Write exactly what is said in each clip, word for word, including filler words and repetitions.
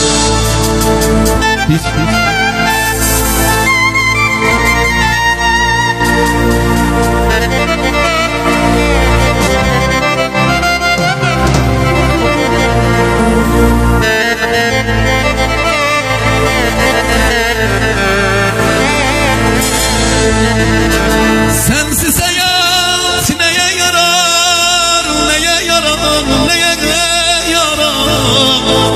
Biz, biz. Sensiz hayat neye yarar, neye yarar, neye yarar?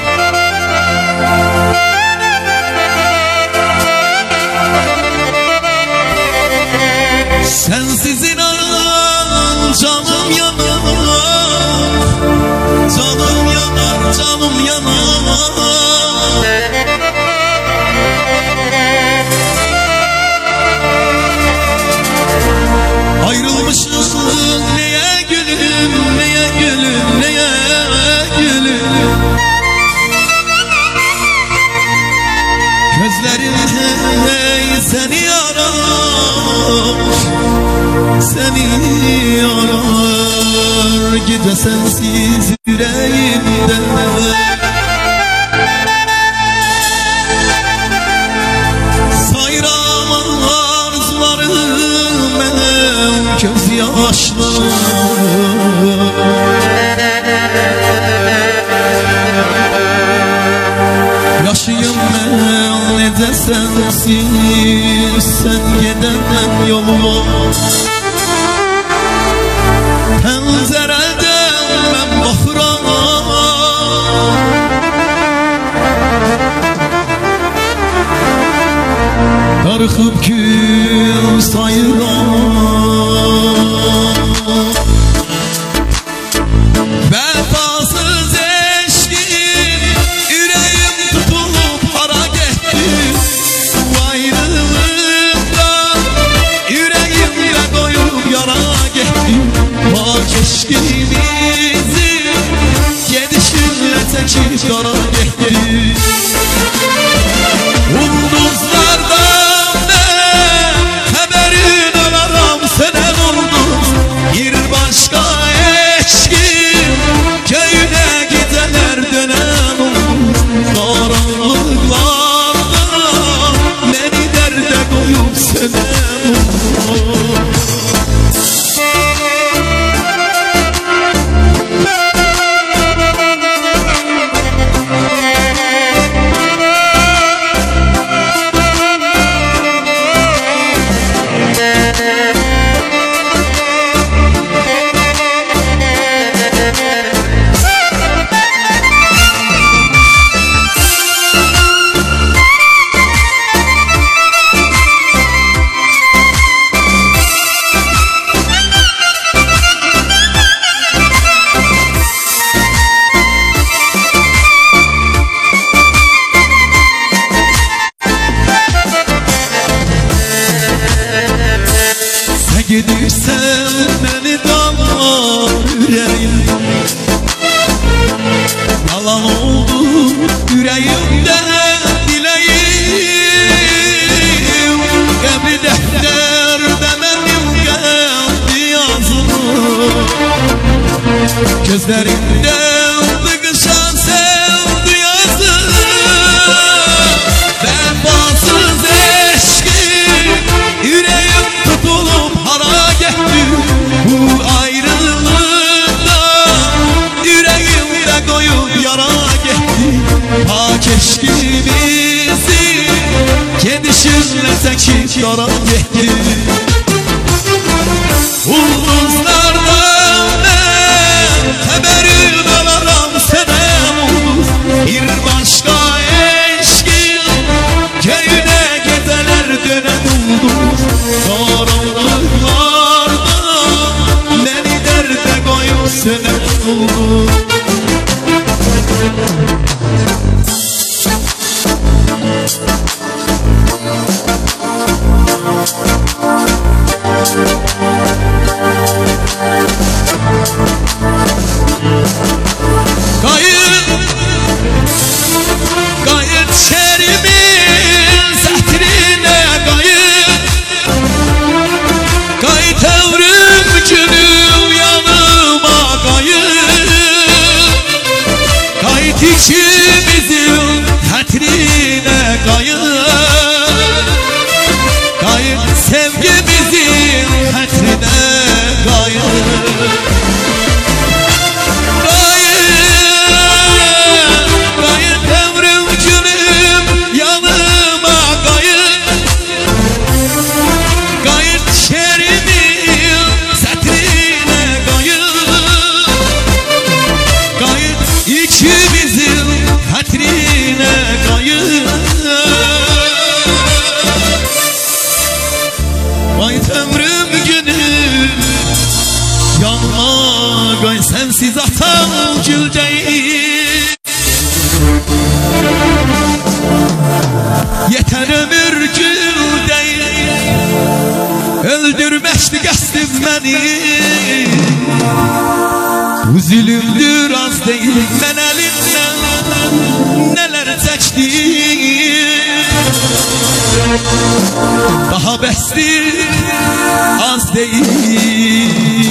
Sensiz inan canım yanar, canım yanar, canım yanar. Ayrılmışız neye gülüm, neye gülüm, neye gülüm. Gözlerim hey seni arar, seni arar. Gece sensiz yüreğimde sayramam arzularım benim göz yaşlarım. Yaşayım ben ne de sensiz, sen gidemem yoluma. Pencereden ben bakıram, darıkıp gün sayıram. Vefasız eşkin yüreğim tutulup hara gitti. Bu ayrılıktan yüreğimle koyup yara gitti. Bak eşkimizi gedişinle çekip yara gitti. Ulduzlardan ben haberin alaram, senen ulduz bir başka eşkin. Köyüne gidenler dönen ulduz karanlıklarda beni derde koyup senen ulduz. Gidirsen beni damlar yüreğim, yalan oldu yüreğimde dileğim. Kabri defterde benim geldi yazılır, gözlerimden tıkışan sevdi yazılır. Vefasız eşkin yüreğim tutulup hara gitti. Bu ayrılıkta yüreğimde koyup yara gitti. Pak eşkimizi gedişinle çekip yara gitti. Ulduzlardan ben haberim öldürməkdi qəsdim məni. Bu zülümdür az deyil, mən əlimdən nələr çəkdim. Daha bəsdir az deyil.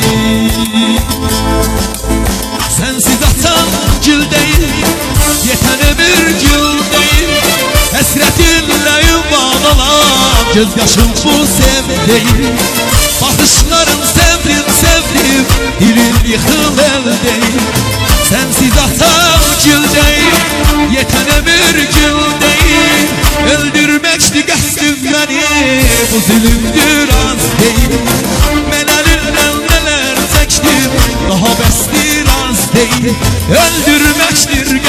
Sensiz atan gül değil, yeten ömür gül değil. Həsrətinlə yuvan olan göz yaşım bu sev değil. Bakışların sevdim sevdim, dilim yıkıl el değil. Sensiz atan gül değil, yeten ömür gül değil. Öldürməkdi qəsdim məni, bu zülümdür az değil. Mən əlindən nələr çəkdim, daha bəsdir az değil. Öldürməkdir